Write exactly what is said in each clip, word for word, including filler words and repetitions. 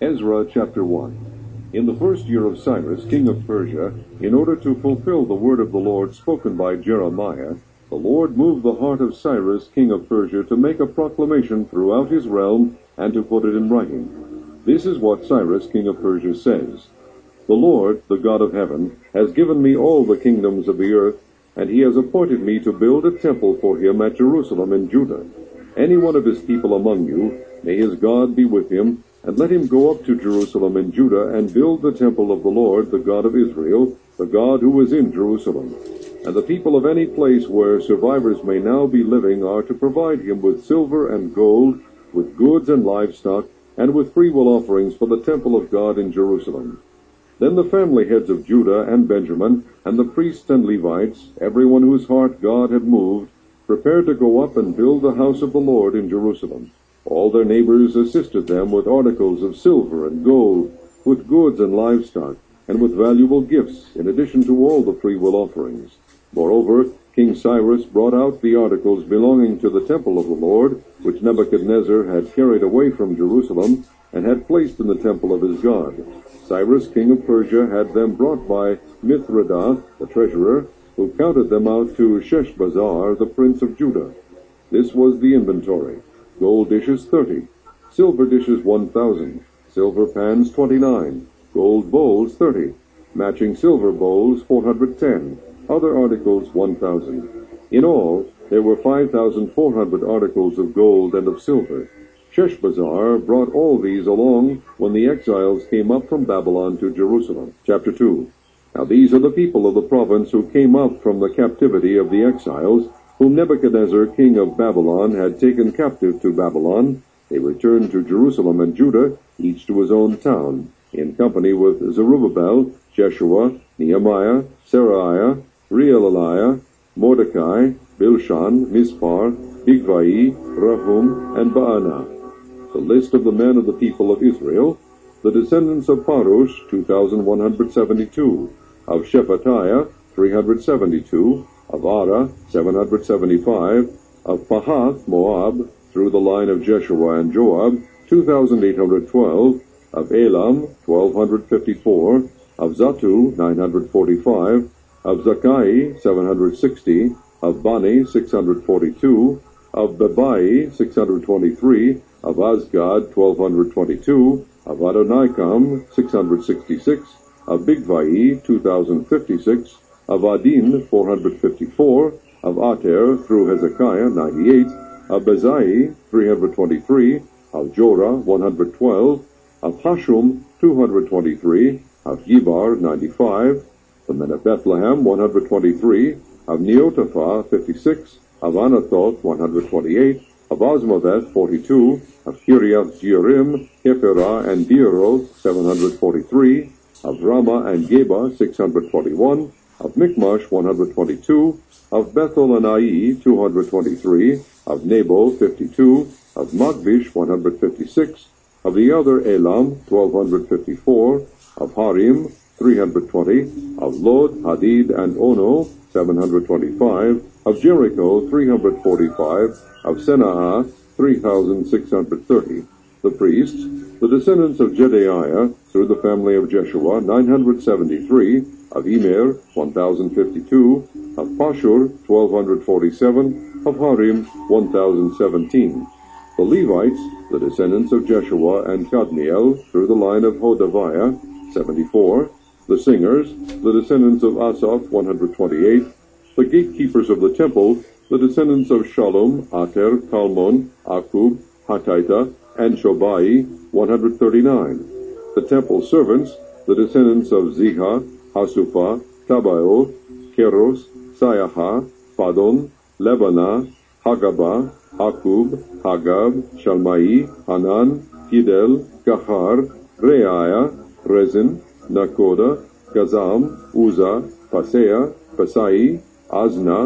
Ezra chapter one. In the first year of Cyrus, king of Persia, in order to fulfill the word of the Lord spoken by Jeremiah, the Lord moved the heart of Cyrus, king of Persia, to make a proclamation throughout his realm and to put it in writing. This is what Cyrus, king of Persia, says. The Lord, the God of heaven, has given me all the kingdoms of the earth, and he has appointed me to build a temple for him at Jerusalem in Judah. Any one of his people among you, may his God be with him, and let him go up to Jerusalem in Judah and build the temple of the Lord, the God of Israel, the God who is in Jerusalem. And the people of any place where survivors may now be living are to provide him with silver and gold, with goods and livestock, and with freewill offerings for the temple of God in Jerusalem. Then the family heads of Judah and Benjamin, and the priests and Levites, everyone whose heart God had moved, prepared to go up and build the house of the Lord in Jerusalem. All their neighbors assisted them with articles of silver and gold, with goods and livestock, and with valuable gifts, in addition to all the freewill offerings. Moreover, King Cyrus brought out the articles belonging to the temple of the Lord, which Nebuchadnezzar had carried away from Jerusalem, and had placed in the temple of his God. Cyrus, king of Persia, had them brought by Mithredath, the treasurer, who counted them out to Sheshbazzar, the prince of Judah. This was the inventory. Gold dishes thirty, silver dishes one thousand, silver pans twenty-nine, gold bowls thirty, matching silver bowls four hundred ten, other articles one thousand. In all, there were five thousand four hundred articles of gold and of silver. Sheshbazzar brought all these along when the exiles came up from Babylon to Jerusalem. Chapter two. Now these are the people of the province who came up from the captivity of the exiles, whom Nebuchadnezzar, king of Babylon, had taken captive to Babylon. They returned to Jerusalem and Judah, each to his own town, in company with Zerubbabel, Jeshua, Nehemiah, Seraiah, Reelaiah, Mordecai, Bilshan, Mispar, Bigvai, Rahum, and Baanah. The list of the men of the people of Israel: the descendants of Parush, two thousand one hundred seventy-two, of Shephatiah, three hundred seventy-two, of Ara, seven hundred seventy-five, of Pahath Moab, through the line of Jeshua and Joab, two thousand eight hundred twelve, of Elam, twelve hundred fifty-four, of Zatu, nine hundred forty-five, of Zakai, seven hundred sixty, of Bani, six hundred forty-two, of Bebai, six hundred twenty-three, of Azgad, twelve hundred twenty-two, of Adonikam, six hundred sixty-six, of Bigvai, two thousand fifty-six, of Adin, four hundred fifty-four, of Ater, through Hezekiah, ninety-eight, of Bezai, three hundred twenty-three, of Jorah, one hundred twelve, of Hashum, two hundred twenty-three, of Gibar, ninety-five, the men of Bethlehem, one hundred twenty-three, of Neotophah, fifty-six, of Anathoth, one hundred twenty-eight, of Osmaveth, forty-two, of Kiriath Jearim, Hephirah, and Beeroth, seven hundred forty-three, of Ramah and Geba, six hundred twenty-one, of Michmash, one hundred twenty-two, of Bethel and Ai, two hundred twenty-three, of Nebo, fifty-two, of Magbish, one hundred fifty-six, of the other Elam, twelve hundred fifty-four, of Harim, three hundred twenty, of Lod, Hadid, and Ono, seven hundred twenty-five, of Jericho, three hundred forty-five, of Senaa, three thousand six hundred thirty. The priests, the descendants of Jedaiah, through the family of Jeshua, nine hundred seventy-three, of Emer, one thousand fifty-two, of Pashur, twelve hundred forty-seven, of Harim, one thousand seventeen. The Levites, the descendants of Jeshua and Kadmiel, through the line of Hodaviah, seventy-four. The singers, the descendants of Asaph, one hundred twenty-eight. The gatekeepers of the temple, the descendants of Shalom, Ater, Talmon, Akub, Hatita, and Shobai, one hundred thirty-nine. The temple servants, the descendants of Ziha, Hasupha, Tabaoth, Keros, Sayaha, Padon, Lebana, Hagaba, Akub, Hagab, Shalmai, Hanan, Gidel, Gahar, Reaiah, Rezin, Nakoda, Gazam, Uza, Pasea, Pasai, Azna,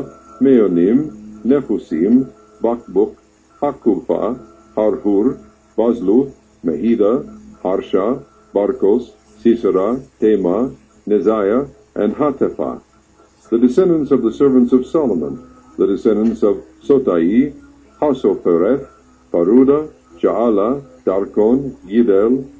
Meonim, Nehusim, Bakbuk, Hakupa, Harhur, Bazluth, Mehida, Harsha, Barkos, Sisera, Tema, Neziah, and Hatepha. The descendants of the servants of Solomon, the descendants of Sotai, Hasopereth, Paruda, Ja'ala, Darkon, Gidel,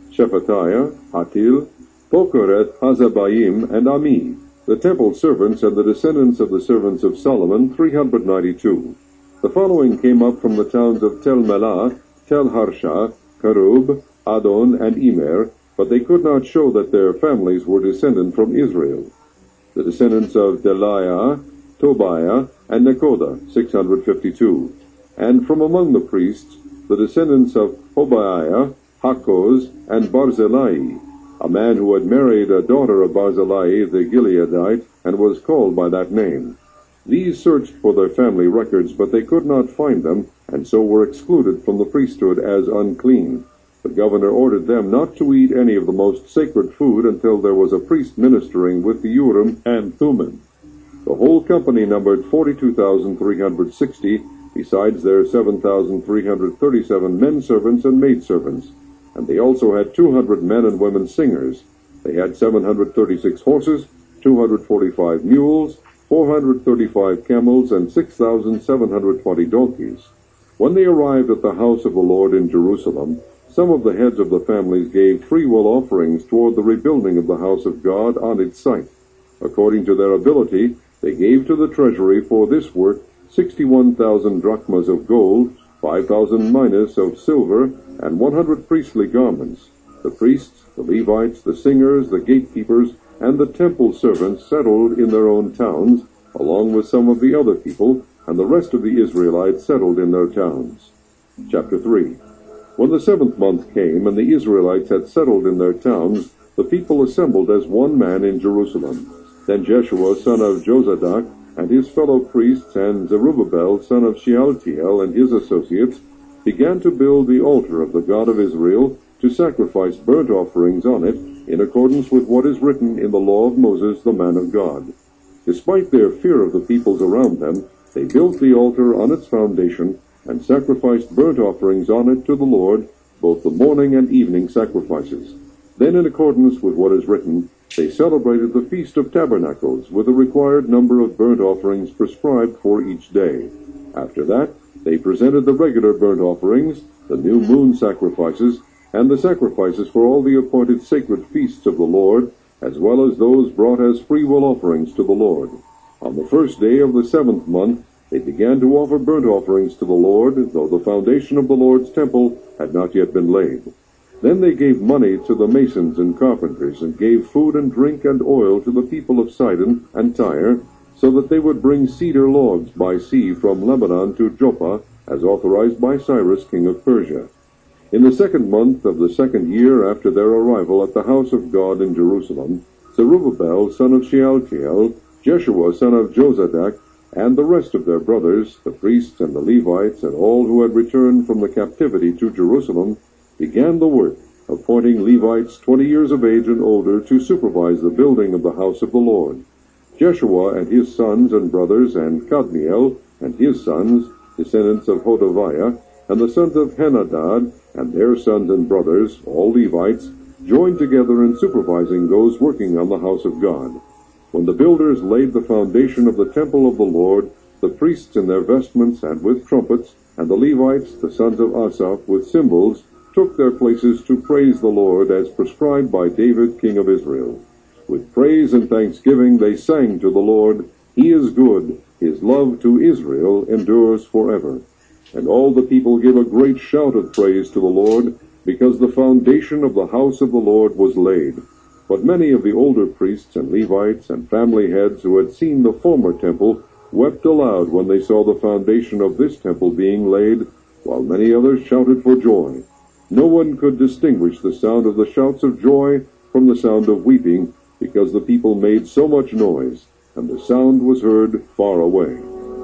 Shephatiah, Hattil, Pokereth, Hazabaim, and Ami, the temple servants and the descendants of the servants of Solomon, three hundred ninety-two. The following came up from the towns of Tel Melah, Tel Harsha, Kerub, Adon, and Emer, but they could not show that their families were descended from Israel. The descendants of Deliah, Tobiah, and Nekoda, six hundred fifty-two. And from among the priests, the descendants of Hobaiah, Hakkoz, and Barzillai, a man who had married a daughter of Barzillai the Gileadite, and was called by that name. These searched for their family records, but they could not find them, and so were excluded from the priesthood as unclean. The governor ordered them not to eat any of the most sacred food until there was a priest ministering with the Urim and Thummim. The whole company numbered forty-two thousand three hundred sixty, besides their seven thousand three hundred thirty-seven men servants and maidservants, and they also had two hundred men and women singers. They had seven hundred thirty-six horses, two hundred forty-five mules, four hundred thirty-five camels, and six thousand seven hundred twenty donkeys. When they arrived at the house of the Lord in Jerusalem, some of the heads of the families gave freewill offerings toward the rebuilding of the house of God on its site. According to their ability, they gave to the treasury for this work sixty-one thousand drachmas of gold, five thousand minas of silver, and one hundred priestly garments. The priests, the Levites, the singers, the gatekeepers, and the temple servants settled in their own towns, along with some of the other people, and the rest of the Israelites settled in their towns. Chapter three. When the seventh month came, and the Israelites had settled in their towns, the people assembled as one man in Jerusalem. Then Jeshua son of Jozadak, and his fellow priests, and Zerubbabel son of Shealtiel, and his associates, began to build the altar of the God of Israel, to sacrifice burnt offerings on it, in accordance with what is written in the law of Moses the man of God. Despite their fear of the peoples around them, they built the altar on its foundation, and sacrificed burnt offerings on it to the Lord, both the morning and evening sacrifices. Then, in accordance with what is written, they celebrated the Feast of Tabernacles with the required number of burnt offerings prescribed for each day. After that, they presented the regular burnt offerings, the new moon sacrifices, and the sacrifices for all the appointed sacred feasts of the Lord, as well as those brought as freewill offerings to the Lord. On the first day of the seventh month, they began to offer burnt offerings to the Lord, though the foundation of the Lord's temple had not yet been laid. Then they gave money to the masons and carpenters, and gave food and drink and oil to the people of Sidon and Tyre, so that they would bring cedar logs by sea from Lebanon to Joppa, as authorized by Cyrus king of Persia. In the second month of the second year after their arrival at the house of God in Jerusalem, Zerubbabel son of Shealtiel, Jeshua son of Jozadak, and the rest of their brothers, the priests and the Levites, and all who had returned from the captivity to Jerusalem, began the work, appointing Levites twenty years of age and older to supervise the building of the house of the Lord. Jeshua and his sons and brothers, and Kadmiel and his sons, descendants of Hodaviah, and the sons of Henadad, and their sons and brothers, all Levites, joined together in supervising those working on the house of God. When the builders laid the foundation of the temple of the Lord, the priests in their vestments and with trumpets, and the Levites, the sons of Asaph, with cymbals, took their places to praise the Lord as prescribed by David king of Israel. With praise and thanksgiving they sang to the Lord, He is good, His love to Israel endures forever. And all the people gave a great shout of praise to the Lord, because the foundation of the house of the Lord was laid. But many of the older priests and Levites and family heads who had seen the former temple wept aloud when they saw the foundation of this temple being laid, while many others shouted for joy. No one could distinguish the sound of the shouts of joy from the sound of weeping, because the people made so much noise, and the sound was heard far away.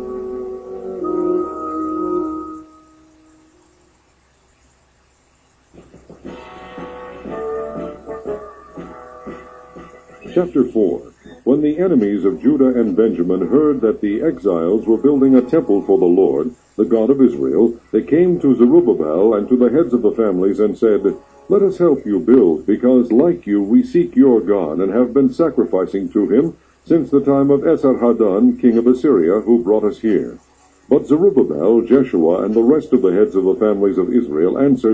Chapter four. When the enemies of Judah and Benjamin heard that the exiles were building a temple for the Lord, the God of Israel, they came to Zerubbabel and to the heads of the families and said, Let us help you build, because like you we seek your God, and have been sacrificing to him since the time of Esarhaddon, king of Assyria, who brought us here. But Zerubbabel, Jeshua, and the rest of the heads of the families of Israel answered,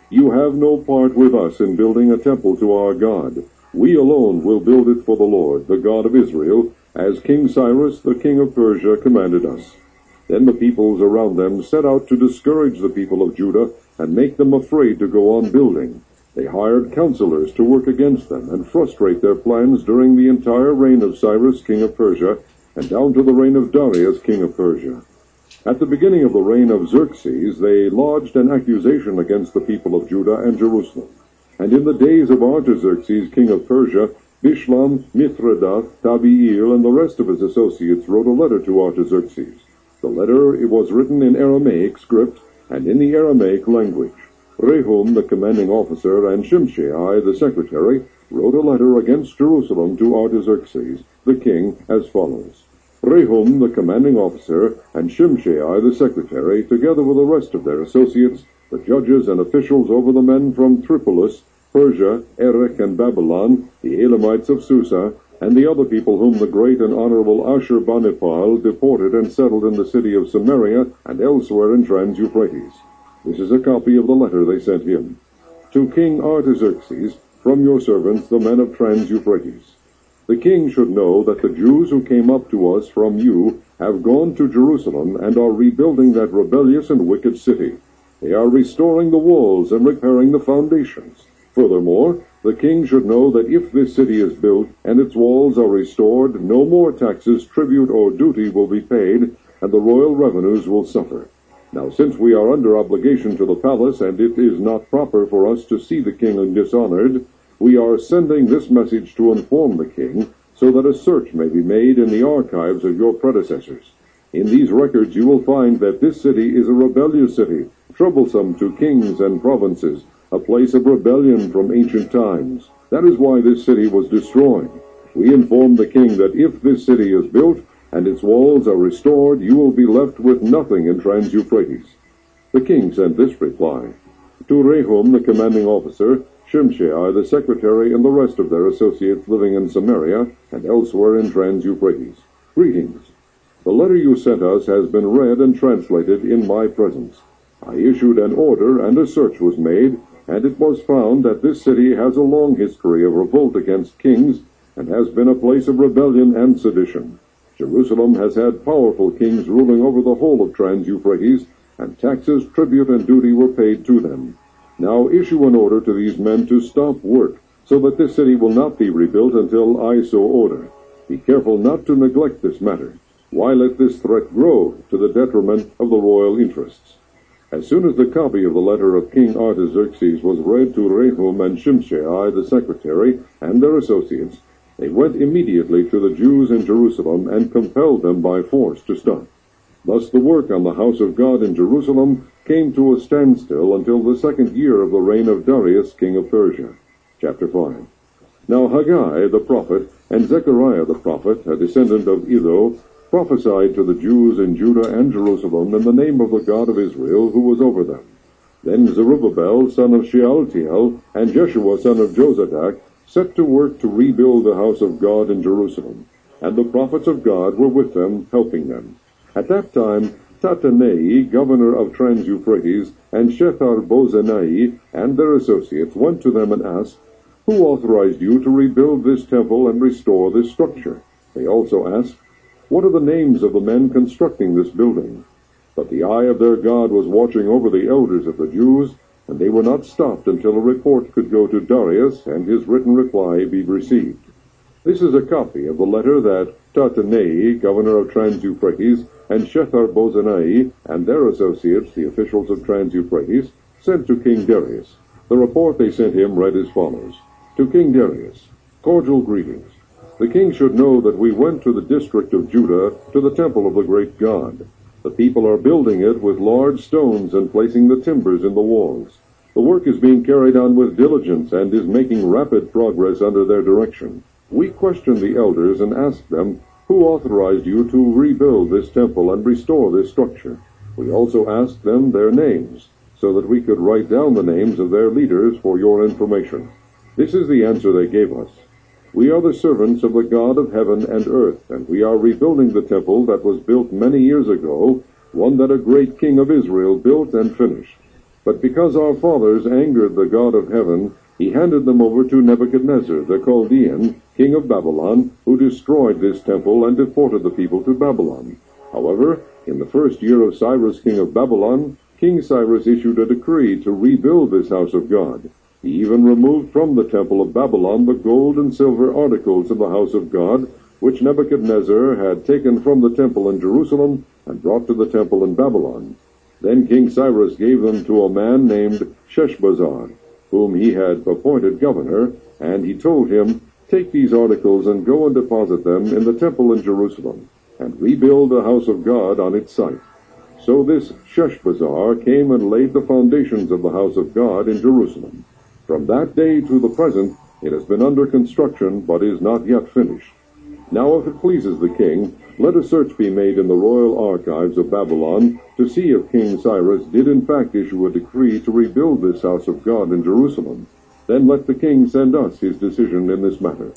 You have no part with us in building a temple to our God. We alone will build it for the Lord, the God of Israel, as King Cyrus, the king of Persia, commanded us." Then the peoples around them set out to discourage the people of Judah and make them afraid to go on building. They hired counselors to work against them and frustrate their plans during the entire reign of Cyrus, king of Persia, and down to the reign of Darius, king of Persia. At the beginning of the reign of Xerxes, they lodged an accusation against the people of Judah and Jerusalem. And in the days of Artaxerxes, king of Persia, Bishlam, Mithredath, Tabeel, and the rest of his associates wrote a letter to Artaxerxes. The letter it was written in Aramaic script and in the Aramaic language. Rehum, the commanding officer, and Shimshai, the secretary, wrote a letter against Jerusalem to Artaxerxes, the king, as follows. Rehum, the commanding officer, and Shimshai, the secretary, together with the rest of their associates, the judges and officials over the men from Tripolis, Persia, Erech, and Babylon, the Elamites of Susa, and the other people whom the great and honorable Ashurbanipal deported and settled in the city of Samaria and elsewhere in Trans-Euphrates. This is a copy of the letter they sent him. To King Artaxerxes, from your servants, the men of Trans-Euphrates. The king should know that the Jews who came up to us from you have gone to Jerusalem and are rebuilding that rebellious and wicked city. They are restoring the walls and repairing the foundations. Furthermore, the king should know that if this city is built and its walls are restored, no more taxes, tribute, or duty will be paid, and the royal revenues will suffer. Now, since we are under obligation to the palace, and it is not proper for us to see the king dishonored, we are sending this message to inform the king, so that a search may be made in the archives of your predecessors. In these records you will find that this city is a rebellious city, troublesome to kings and provinces, a place of rebellion from ancient times. That is why this city was destroyed. We inform the king that if this city is built and its walls are restored, you will be left with nothing in Trans-Euphrates. The king sent this reply. To Rehum, the commanding officer, Shimshai, the secretary, and the rest of their associates living in Samaria and elsewhere in Trans-Euphrates. Greetings. The letter you sent us has been read and translated in my presence. I issued an order, and a search was made, and it was found that this city has a long history of revolt against kings and has been a place of rebellion and sedition. Jerusalem has had powerful kings ruling over the whole of Trans-Euphrates, and taxes, tribute, and duty were paid to them. Now issue an order to these men to stop work, so that this city will not be rebuilt until I so order. Be careful not to neglect this matter. Why let this threat grow to the detriment of the royal interests? As soon as the copy of the letter of King Artaxerxes was read to Rehum and Shimshai, the secretary, and their associates, they went immediately to the Jews in Jerusalem and compelled them by force to stop. Thus the work on the house of God in Jerusalem came to a standstill until the second year of the reign of Darius, king of Persia. Chapter five. Now Haggai the prophet and Zechariah the prophet, a descendant of Iddo, prophesied to the Jews in Judah and Jerusalem in the name of the God of Israel, who was over them. Then Zerubbabel, son of Shealtiel, and Jeshua, son of Jozadak, set to work to rebuild the house of God in Jerusalem, and the prophets of God were with them, helping them. At that time, Tatanai, governor of Trans-Euphrates, and Shethar-Bozenai and their associates went to them and asked, Who authorized you to rebuild this temple and restore this structure? They also asked, What are the names of the men constructing this building? But the eye of their God was watching over the elders of the Jews, and they were not stopped until a report could go to Darius and his written reply be received. This is a copy of the letter that Tatanai, governor of Trans-Euphrates, and Shethar-Bozenai and their associates, the officials of Trans-Euphrates, sent to King Darius. The report they sent him read as follows. To King Darius, cordial greetings. The king should know that we went to the district of Judah to the temple of the great God. The people are building it with large stones and placing the timbers in the walls. The work is being carried on with diligence and is making rapid progress under their direction. We questioned the elders and asked them, Who authorized you to rebuild this temple and restore this structure? We also asked them their names, so that we could write down the names of their leaders for your information. This is the answer they gave us. We are the servants of the God of heaven and earth, and we are rebuilding the temple that was built many years ago, one that a great king of Israel built and finished. But because our fathers angered the God of heaven, he handed them over to Nebuchadnezzar, the Chaldean, king of Babylon, who destroyed this temple and deported the people to Babylon. However, in the first year of Cyrus, king of Babylon, King Cyrus issued a decree to rebuild this house of God. He even removed from the temple of Babylon the gold and silver articles of the house of God, which Nebuchadnezzar had taken from the temple in Jerusalem and brought to the temple in Babylon. Then King Cyrus gave them to a man named Sheshbazzar, whom he had appointed governor, and he told him, "Take these articles and go and deposit them in the temple in Jerusalem, and rebuild the house of God on its site." So this Sheshbazzar came and laid the foundations of the house of God in Jerusalem. From that day to the present it has been under construction, but is not yet finished. Now if it pleases the king, let a search be made in the royal archives of Babylon to see if King Cyrus did in fact issue a decree to rebuild this house of God in Jerusalem. Then let the king send us his decision in this matter.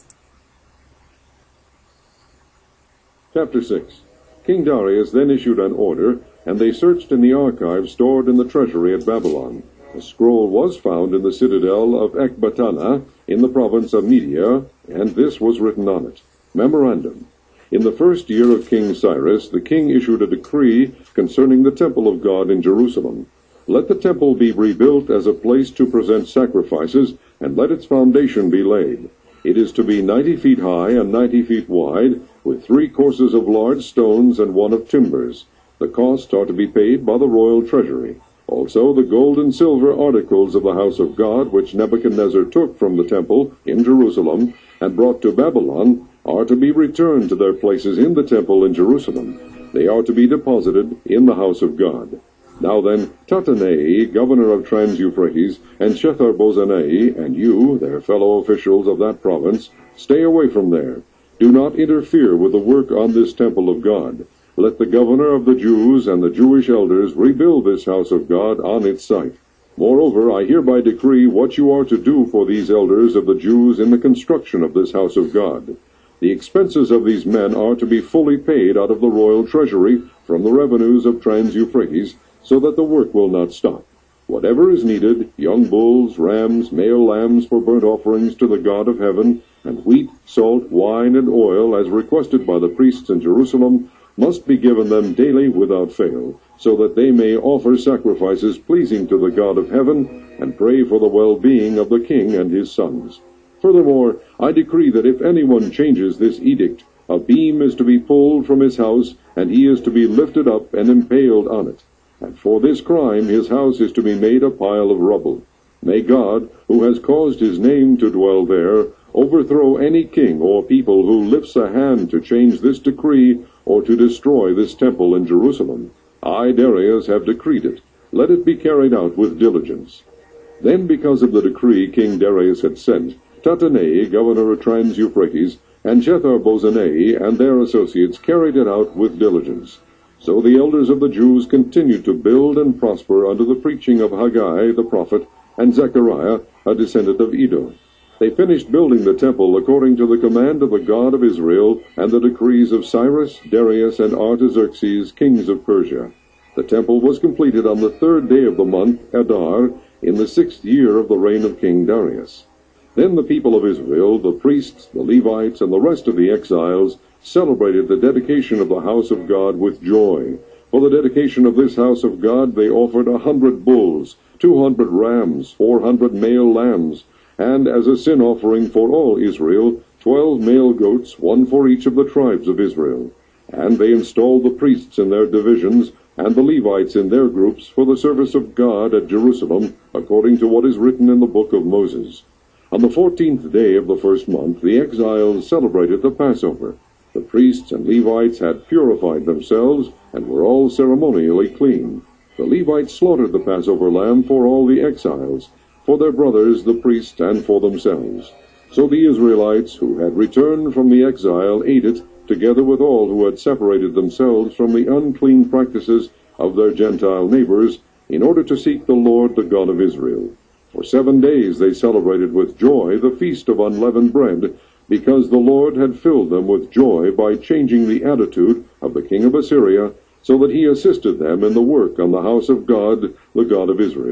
Chapter six. King Darius then issued an order, and they searched in the archives stored in the treasury at Babylon. A scroll was found in the citadel of Ecbatana in the province of Media, and this was written on it. Memorandum. In the first year of King Cyrus, the king issued a decree concerning the temple of God in Jerusalem. Let the temple be rebuilt as a place to present sacrifices, and let its foundation be laid. It is to be ninety feet high and ninety feet wide, with three courses of large stones and one of timbers. The costs are to be paid by the royal treasury. Also the gold and silver articles of the house of God, which Nebuchadnezzar took from the temple in Jerusalem and brought to Babylon, are to be returned to their places in the temple in Jerusalem. They are to be deposited in the house of God. Now then, Tattenai, governor of Trans-Euphrates, and Shethar-Bozenai, and you, their fellow officials of that province, stay away from there. Do not interfere with the work on this temple of God. Let the governor of the Jews and the Jewish elders rebuild this house of God on its site. Moreover, I hereby decree what you are to do for these elders of the Jews in the construction of this house of God. The expenses of these men are to be fully paid out of the royal treasury from the revenues of Trans-Euphrates, so that the work will not stop. Whatever is needed, young bulls, rams, male lambs for burnt offerings to the God of heaven, and wheat, salt, wine, and oil, as requested by the priests in Jerusalem, must be given them daily without fail, so that they may offer sacrifices pleasing to the God of heaven, and pray for the well-being of the king and his sons. Furthermore, I decree that if anyone changes this edict, a beam is to be pulled from his house, and he is to be lifted up and impaled on it. And for this crime his house is to be made a pile of rubble. May God, who has caused his name to dwell there, overthrow any king or people who lifts a hand to change this decree or to destroy this temple in Jerusalem. I, Darius, have decreed it. Let it be carried out with diligence. Then, because of the decree King Darius had sent, Tattenai, governor of Trans-Euphrates, and Shethar-Bozenai and their associates carried it out with diligence. So the elders of the Jews continued to build and prosper under the preaching of Haggai the prophet and Zechariah, a descendant of Iddo. They finished building the temple according to the command of the God of Israel and the decrees of Cyrus, Darius, and Artaxerxes, kings of Persia. The temple was completed on the third day of the month, Adar, in the sixth year of the reign of King Darius. Then the people of Israel, the priests, the Levites, and the rest of the exiles, celebrated the dedication of the house of God with joy. For the dedication of this house of God they offered a hundred bulls, two hundred rams, four hundred male lambs, and as a sin offering for all Israel, twelve male goats, one for each of the tribes of Israel. And they installed the priests in their divisions, and the Levites in their groups, for the service of God at Jerusalem, according to what is written in the book of Moses. On the fourteenth day of the first month, the exiles celebrated the Passover. The priests and Levites had purified themselves, and were all ceremonially clean. The Levites slaughtered the Passover lamb for all the exiles, for their brothers the priests, and for themselves. So the Israelites, who had returned from the exile, ate it, together with all who had separated themselves from the unclean practices of their Gentile neighbors, in order to seek the Lord, the God of Israel. For seven days they celebrated with joy the feast of unleavened bread, because the Lord had filled them with joy by changing the attitude of the king of Assyria, so that he assisted them in the work on the house of God, the God of Israel.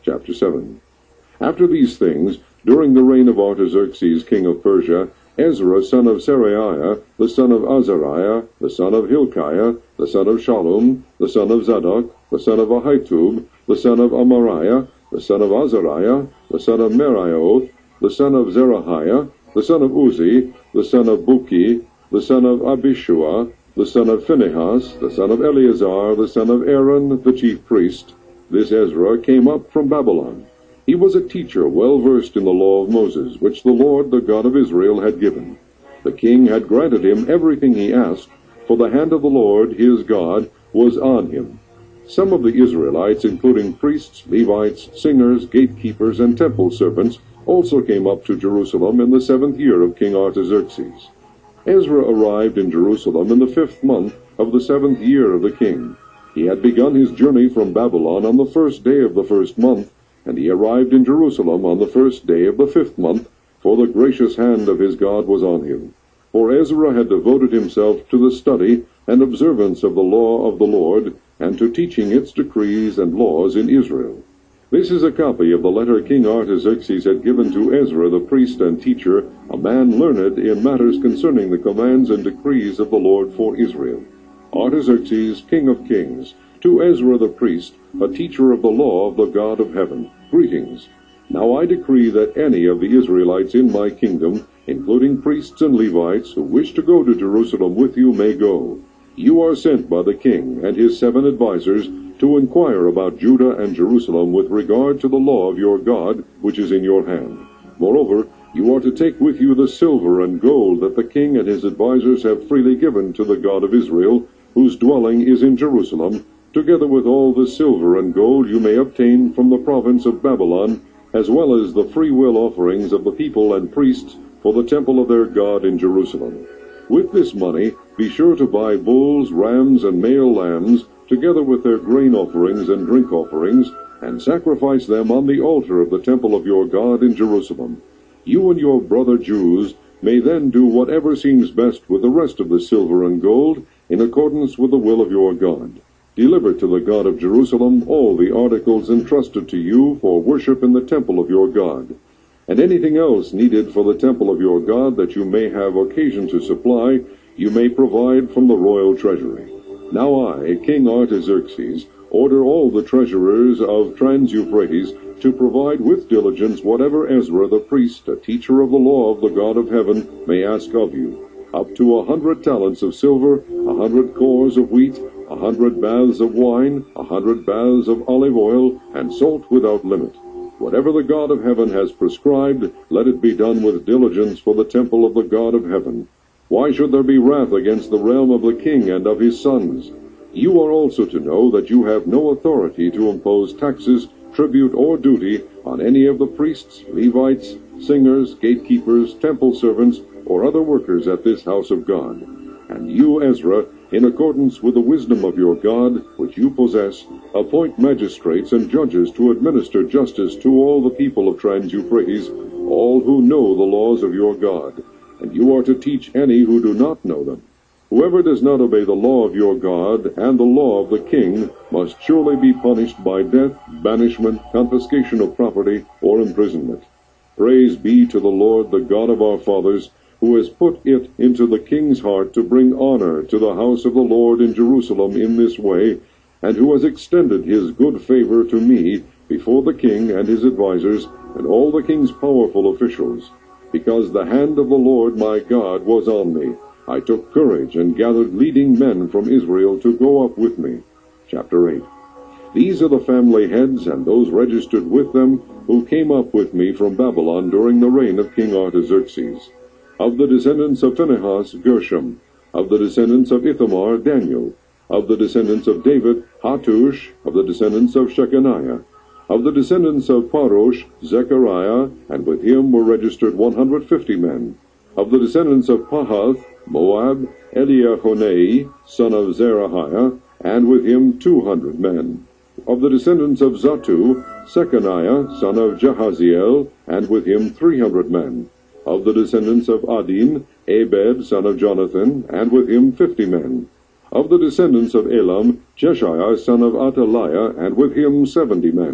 Chapter seven. After these things, during the reign of Artaxerxes, king of Persia, Ezra, son of Seraiah, the son of Azariah, the son of Hilkiah, the son of Shallum, the son of Zadok, the son of Ahitub, the son of Amariah, the son of Azariah, the son of Merioth, the son of Zerahiah, the son of Uzi, the son of Buki, the son of Abishua, the son of Phinehas, the son of Eleazar, the son of Aaron, the chief priest. This Ezra came up from Babylon. He was a teacher well versed in the law of Moses, which the Lord, the God of Israel, had given. The king had granted him everything he asked, for the hand of the Lord, his God, was on him. Some of the Israelites, including priests, Levites, singers, gatekeepers, and temple servants, also came up to Jerusalem in the seventh year of King Artaxerxes. Ezra arrived in Jerusalem in the fifth month of the seventh year of the king. He had begun his journey from Babylon on the first day of the first month, and he arrived in Jerusalem on the first day of the fifth month, for the gracious hand of his God was on him. For Ezra had devoted himself to the study and observance of the law of the Lord, and to teaching its decrees and laws in Israel. This is a copy of the letter King Artaxerxes had given to Ezra the priest and teacher, a man learned in matters concerning the commands and decrees of the Lord for Israel. Artaxerxes, king of kings, to Ezra the priest, a teacher of the law of the God of heaven, greetings. Now I decree that any of the Israelites in my kingdom, including priests and Levites, who wish to go to Jerusalem with you may go. You are sent by the king and his seven advisers to inquire about Judah and Jerusalem with regard to the law of your God, which is in your hand. Moreover, you are to take with you the silver and gold that the king and his advisers have freely given to the God of Israel, whose dwelling is in Jerusalem, together with all the silver and gold you may obtain from the province of Babylon, as well as the free will offerings of the people and priests for the temple of their God in Jerusalem. With this money, be sure to buy bulls, rams, and male lambs, together with their grain offerings and drink offerings, and sacrifice them on the altar of the temple of your God in Jerusalem. You and your brother Jews may then do whatever seems best with the rest of the silver and gold, in accordance with the will of your God. Deliver to the God of Jerusalem all the articles entrusted to you for worship in the temple of your God, and anything else needed for the temple of your God that you may have occasion to supply, you may provide from the royal treasury. Now I, King Artaxerxes, order all the treasurers of Trans-Euphrates to provide with diligence whatever Ezra the priest, a teacher of the law of the God of heaven, may ask of you, up to a hundred talents of silver, a hundred cores of wheat, a hundred baths of wine, a hundred baths of olive oil, and salt without limit. Whatever the God of heaven has prescribed, let it be done with diligence for the temple of the God of heaven. Why should there be wrath against the realm of the king and of his sons? You are also to know that you have no authority to impose taxes, tribute, or duty on any of the priests, Levites, singers, gatekeepers, temple servants, or other workers at this house of God. And you, Ezra, in accordance with the wisdom of your God, which you possess, appoint magistrates and judges to administer justice to all the people of Trans-Euphrates, all who know the laws of your God, and you are to teach any who do not know them. Whoever does not obey the law of your God and the law of the king must surely be punished by death, banishment, confiscation of property, or imprisonment. Praise be to the Lord, the God of our fathers, who has put it into the king's heart to bring honor to the house of the Lord in Jerusalem in this way, and who has extended his good favor to me before the king and his advisers and all the king's powerful officials. Because the hand of the Lord my God was on me, I took courage and gathered leading men from Israel to go up with me. Chapter eight. These are the family heads and those registered with them who came up with me from Babylon during the reign of King Artaxerxes. Of the descendants of Phinehas, Gershom. Of the descendants of Ithamar, Daniel. Of the descendants of David, Hattush. Of the descendants of Shechaniah. Of the descendants of Parosh, Zechariah, and with him were registered one hundred fifty men. Of the descendants of Pahath, Moab, Eliahonai, son of Zerahiah, and with him two hundred men. Of the descendants of Zattu, Shechaniah, son of Jahaziel, and with him three hundred men. Of the descendants of Adin, Abed, son of Jonathan, and with him fifty men. Of the descendants of Elam, Jeshiah, son of Ataliah, and with him seventy men.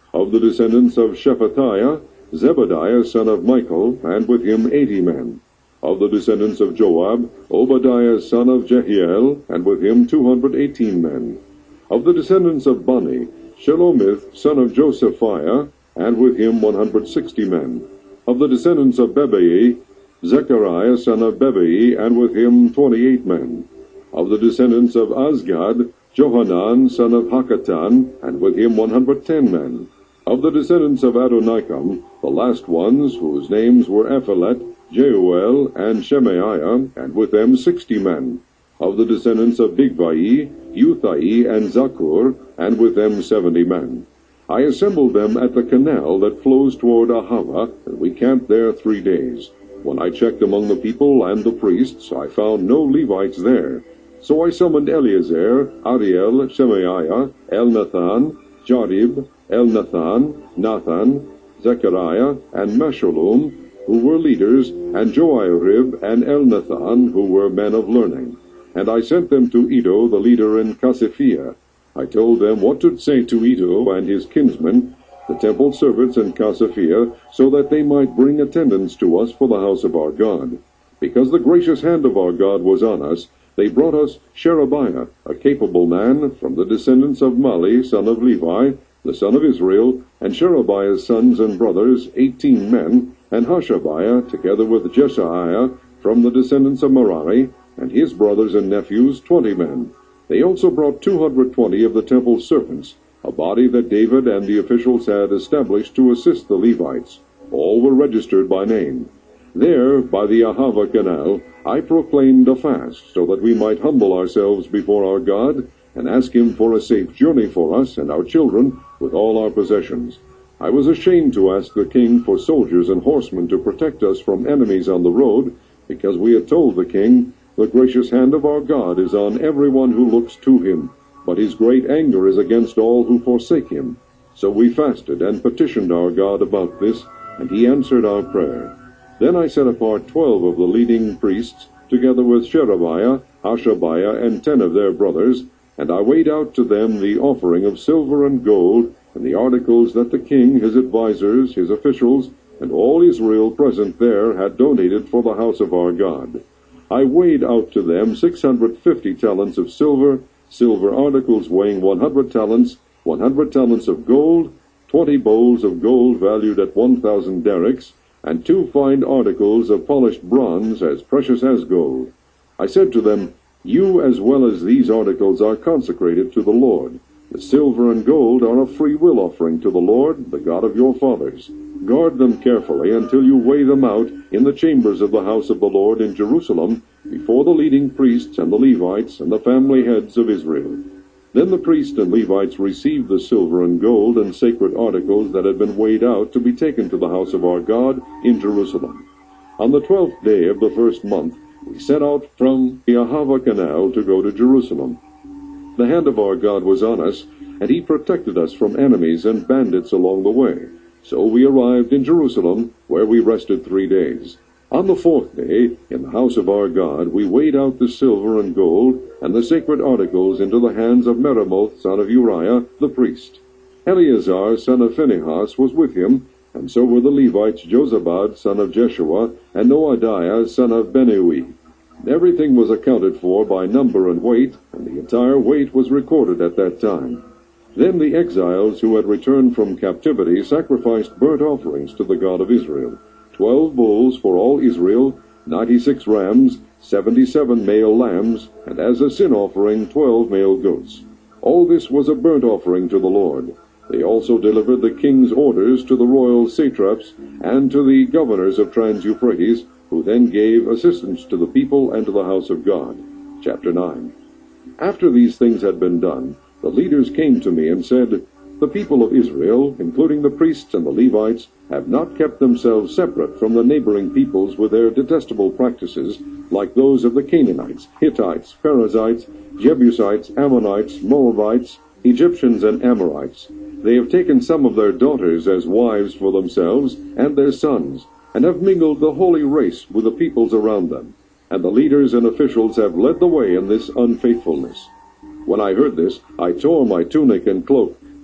Of the descendants of Shephatiah, Zebadiah son of Michael, and with him eighty men. Of the descendants of Joab, Obadiah son of Jehiel, and with him two hundred eighteen men. Of the descendants of Bani, Shelomith son of Josephiah, and with him one hundred sixty men. Of the descendants of Bebai, Zechariah son of Bebai, and with him twenty-eight men. Of the descendants of Azgad, Johanan son of Hakatan, and with him one hundred ten men. Of the descendants of Adonikam, the last ones, whose names were Ephelet, Jeuel, and Shemaiah, and with them sixty men. Of the descendants of Bigvai, Uthai, and Zakur, and with them seventy men. I assembled them at the canal that flows toward Ahava, and we camped there three days. When I checked among the people and the priests, I found no Levites there. So I summoned Eleazar, Ariel, Shemaiah, Elnathan, Jarib, Elnathan, Nathan, Zechariah, and Meshullam, who were leaders, and Joiarib and Elnathan, who were men of learning. And I sent them to Iddo, the leader in Casiphia. I told them what to say to Iddo and his kinsmen, the temple servants in Casiphia, so that they might bring attendance to us for the house of our God. Because the gracious hand of our God was on us, they brought us Sherebiah, a capable man, from the descendants of Mali, son of Levi, the son of Israel, and Sherebiah's sons and brothers, eighteen men, and Hashabiah, together with Jeshaiah, from the descendants of Merari, and his brothers and nephews, twenty men. They also brought two hundred twenty of the temple servants, a body that David and the officials had established to assist the Levites. All were registered by name. There, by the Ahava canal, I proclaimed a fast, so that we might humble ourselves before our God, and ask him for a safe journey for us and our children, with all our possessions. I was ashamed to ask the king for soldiers and horsemen to protect us from enemies on the road, because we had told the king, "The gracious hand of our God is on everyone who looks to him, but his great anger is against all who forsake him." So we fasted and petitioned our God about this, and he answered our prayer. Then I set apart twelve of the leading priests, together with Sherebiah, Hashabiah, and ten of their brothers, and I weighed out to them the offering of silver and gold, and the articles that the king, his advisers, his officials, and all Israel present there had donated for the house of our God. I weighed out to them six hundred fifty talents of silver, silver articles weighing one hundred talents, one hundred talents of gold, twenty bowls of gold valued at one thousand derricks, and two fine articles of polished bronze as precious as gold. I said to them, "You as well as these articles are consecrated to the Lord. The silver and gold are a free will offering to the Lord, the God of your fathers. Guard them carefully until you weigh them out in the chambers of the house of the Lord in Jerusalem, before the leading priests and the Levites and the family heads of Israel." Then the priests and Levites received the silver and gold and sacred articles that had been weighed out to be taken to the house of our God in Jerusalem. On the twelfth day of the first month, we set out from the Ahava canal to go to Jerusalem. The hand of our God was on us, and he protected us from enemies and bandits along the way. So we arrived in Jerusalem, where we rested three days. On the fourth day, in the house of our God, we weighed out the silver and gold and the sacred articles into the hands of Meremoth, son of Uriah, the priest. Eleazar, son of Phinehas, was with him, and so were the Levites Jozabad, son of Jeshua, and Noadiah, son of Binnui. Everything was accounted for by number and weight, and the entire weight was recorded at that time. Then the exiles who had returned from captivity sacrificed burnt offerings to the God of Israel, twelve bulls for all Israel, ninety-six rams, seventy-seven male lambs, and as a sin offering twelve male goats. All this was a burnt offering to the Lord. They also delivered the king's orders to the royal satraps and to the governors of Trans-Euphrates, who then gave assistance to the people and to the house of God. Chapter nine. After these things had been done, the leaders came to me and said, "The people of Israel, including the priests and the Levites, have not kept themselves separate from the neighboring peoples with their detestable practices, like those of the Canaanites, Hittites, Perizzites, Jebusites, Ammonites, Moabites, Egyptians, and Amorites. They have taken some of their daughters as wives for themselves and their sons, and have mingled the holy race with the peoples around them. And the leaders and officials have led the way in this unfaithfulness." When I heard this, I tore my tunic and cloak,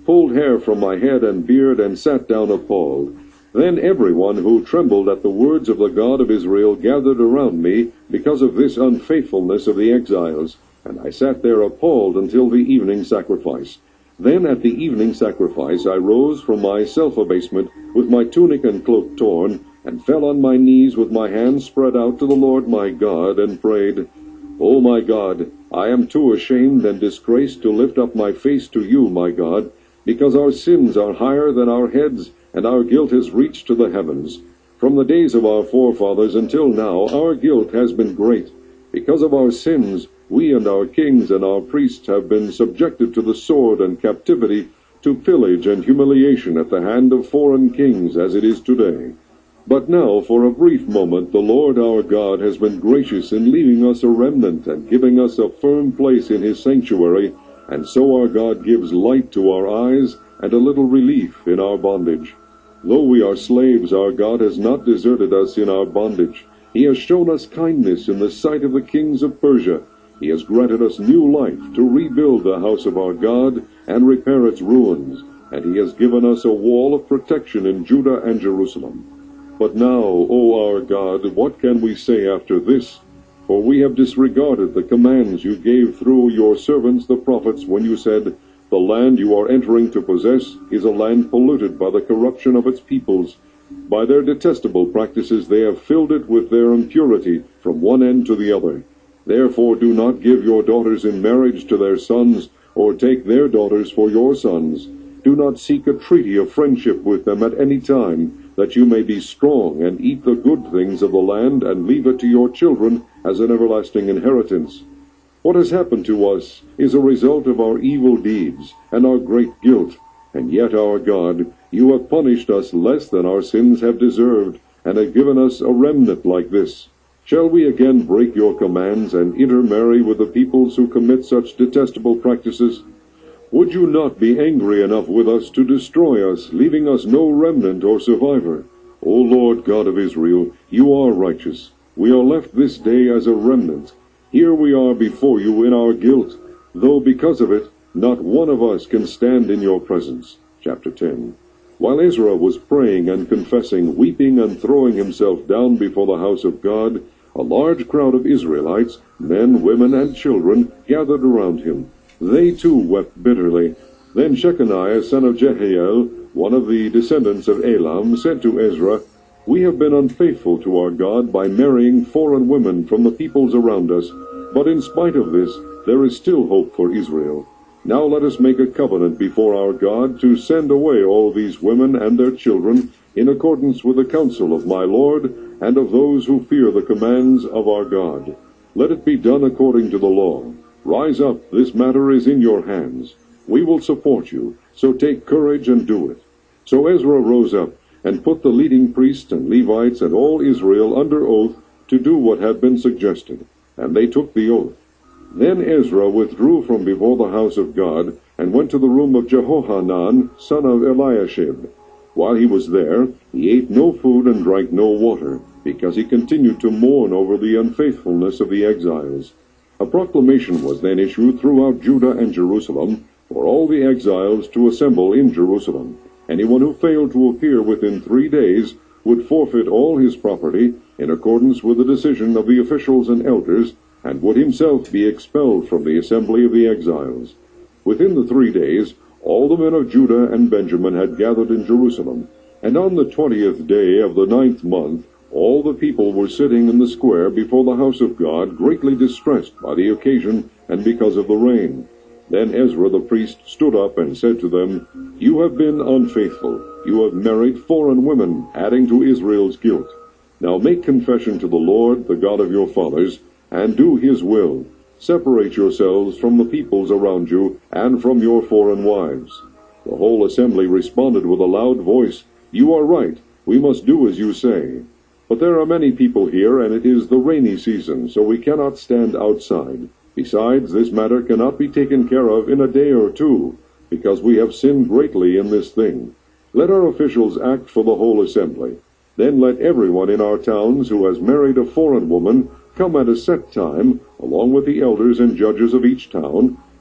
pulled hair from my head and beard, and sat down appalled. Then everyone who trembled at the words of the God of Israel gathered around me because of this unfaithfulness of the exiles, and I sat there appalled until the evening sacrifice. Then at the evening sacrifice I rose from my self-abasement with my tunic and cloak torn, and fell on my knees with my hands spread out to the Lord my God, and prayed, O my God, I am too ashamed and disgraced to lift up my face to you, my God, because our sins are higher than our heads, and our guilt has reached to the heavens. From the days of our forefathers until now, our guilt has been great. Because of our sins, we and our kings and our priests have been subjected to the sword and captivity, to pillage and humiliation at the hand of foreign kings, as it is today. But now, for a brief moment, the Lord our God has been gracious in leaving us a remnant and giving us a firm place in his sanctuary, and so our God gives light to our eyes and a little relief in our bondage. Though we are slaves, our God has not deserted us in our bondage. He has shown us kindness in the sight of the kings of Persia. He has granted us new life to rebuild the house of our God and repair its ruins, and he has given us a wall of protection in Judah and Jerusalem. But now, O our God, what can we say after this? For we have disregarded the commands you gave through your servants the prophets when you said, The land you are entering to possess is a land polluted by the corruption of its peoples. By their detestable practices they have filled it with their impurity from one end to the other. Therefore do not give your daughters in marriage to their sons, or take their daughters for your sons. Do not seek a treaty of friendship with them at any time, that you may be strong and eat the good things of the land and leave it to your children as an everlasting inheritance. What has happened to us is a result of our evil deeds and our great guilt, and yet, our God, you have punished us less than our sins have deserved, and have given us a remnant like this. Shall we again break your commands and intermarry with the peoples who commit such detestable practices? Would you not be angry enough with us to destroy us, leaving us no remnant or survivor? O Lord God of Israel, you are righteous. We are left this day as a remnant. Here we are before you in our guilt, though because of it, not one of us can stand in your presence. Chapter ten. While Ezra was praying and confessing, weeping and throwing himself down before the house of God, a large crowd of Israelites, men, women, and children, gathered around him. They too wept bitterly. Then Shechaniah, son of Jehiel, one of the descendants of Elam, said to Ezra, We have been unfaithful to our God by marrying foreign women from the peoples around us, but in spite of this, there is still hope for Israel. Now let us make a covenant before our God to send away all these women and their children in accordance with the counsel of my Lord and of those who fear the commands of our God. Let it be done according to the law. Rise up, this matter is in your hands. We will support you, so take courage and do it. So Ezra rose up and put the leading priests and Levites and all Israel under oath to do what had been suggested, and they took the oath. Then Ezra withdrew from before the house of God and went to the room of Jehohanan, son of Eliashib. While he was there, he ate no food and drank no water, because he continued to mourn over the unfaithfulness of the exiles. A proclamation was then issued throughout Judah and Jerusalem for all the exiles to assemble in Jerusalem. Anyone who failed to appear within three days would forfeit all his property in accordance with the decision of the officials and elders, and would himself be expelled from the assembly of the exiles. Within the three days, all the men of Judah and Benjamin had gathered in Jerusalem, and on the twentieth day of the ninth month, all the people were sitting in the square before the house of God, greatly distressed by the occasion and because of the rain. Then Ezra the priest stood up and said to them, You have been unfaithful. You have married foreign women, adding to Israel's guilt. Now make confession to the Lord, the God of your fathers, and do his will. Separate yourselves from the peoples around you and from your foreign wives. The whole assembly responded with a loud voice, You are right. We must do as you say. But there are many people here, and it is the rainy season, so we cannot stand outside. Besides, this matter cannot be taken care of in a day or two, because we have sinned greatly in this thing. Let our officials act for the whole assembly. Then let everyone in our towns who has married a foreign woman come at a set time, along with the elders and judges of each town,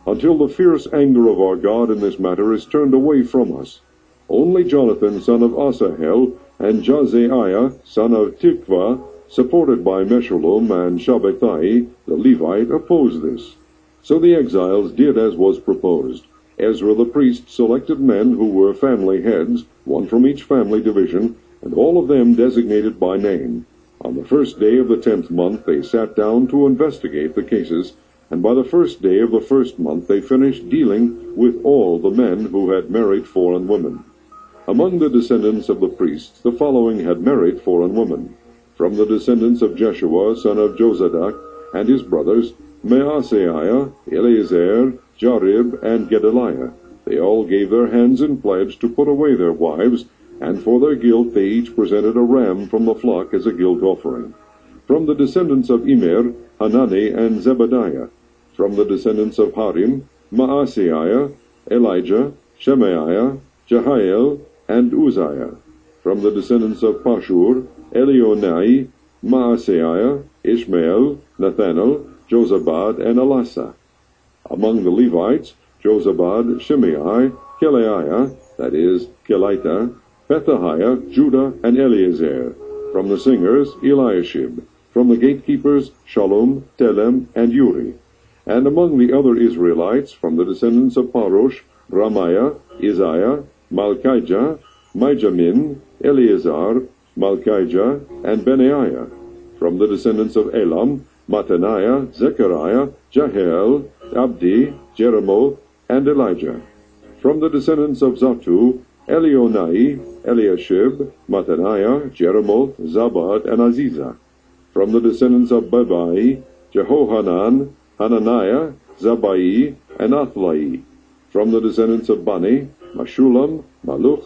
until the fierce anger of our God in this matter is turned away from us. Only Jonathan, son of Asahel, and Jazaiah, son of Tikvah, supported by Meshullam and Shabbatai, the Levite, opposed this. So the exiles did as was proposed. Ezra the priest selected men who were family heads, one from each family division, and all of them designated by name. On the first day of the tenth month they sat down to investigate the cases, and by the first day of the first month they finished dealing with all the men who had married foreign women. Among the descendants of the priests the following had married foreign women. From the descendants of Jeshua, son of Jozadak, and his brothers, Maaseiah, Eleazar, Jarib, and Gedaliah. They all gave their hands in pledge to put away their wives, and for their guilt they each presented a ram from the flock as a guilt offering. From the descendants of Immer, Hanani and Zebadiah. From the descendants of Harim, Maaseiah, Elijah, Shemaiah, Jehiel, and Uzziah. From the descendants of Pashur, Elionai, Maaseiah, Ishmael, Nathanael, Jozabad, and Elasa. Among the Levites, Jozabad, Shimei, Kelaiah, that is, Kelita, Pethahiah, Judah, and Eleazar. From the singers, Eliashib. From the gatekeepers, Shallum, Telem, and Uri. And among the other Israelites, from the descendants of Parosh, Ramiah, Isaiah, Malchijah, Mijamin, Eleazar, Malchijah, and Benaiah. From the descendants of Elam, Mattaniah, Zechariah, Jehiel, Abdi, Jeremoth, and Elijah. From the descendants of Zatu, Elionai, Eliashib, Mattaniah, Jeremoth, Zabad, and Aziza. From the descendants of Bebai, Jehohanan, Hananiah, Zabai, and Athlai. From the descendants of Bani, Meshullam, Maluch,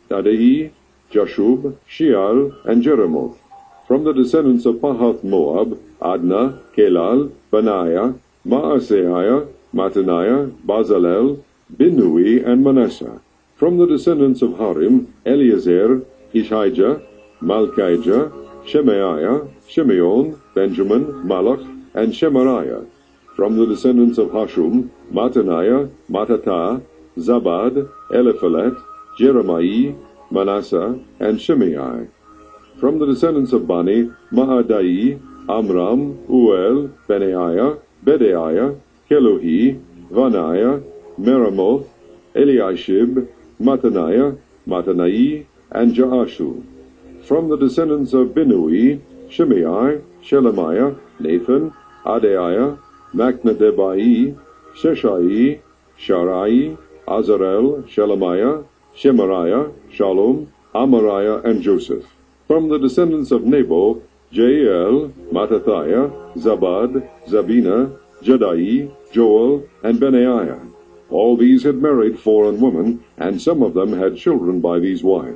Adai, Jashub, Sheal, and Jeremoth. From the descendants of Pahath Moab, Adna, Kelal, Benaiah, Maaseiah, Mattaniah, Bazalel, Binnui, and Manasseh. From the descendants of Harim, Eleazar, Ishijah, Malchijah, Shemaiah, Shimeon, Benjamin, Malach, and Shemariah. From the descendants of Hashum, Mattaniah, Mattatah, Zabad, Eliphalet, Jeremiah, Manasseh, and Shimei. From the descendants of Bani, Maadai, Amram, Uel, Benaiah, Bedaiah, Keluhi, Vaniah, Meramoth, Eliashib, Mattaniah, Mattanai, and Jaashu. From the descendants of Binnui, Shimei, Shelemiah, Nathan, Adaiah, Macnadebai, Sheshai, Sharai, Azarel, Shelemiah, Shemariah, Shallum, Amariah, and Joseph. From the descendants of Nebo, Jael, Mattathiah, Zabad, Zabina, Jadai, Joel, and Benaiah. All these had married foreign women, and some of them had children by these wives.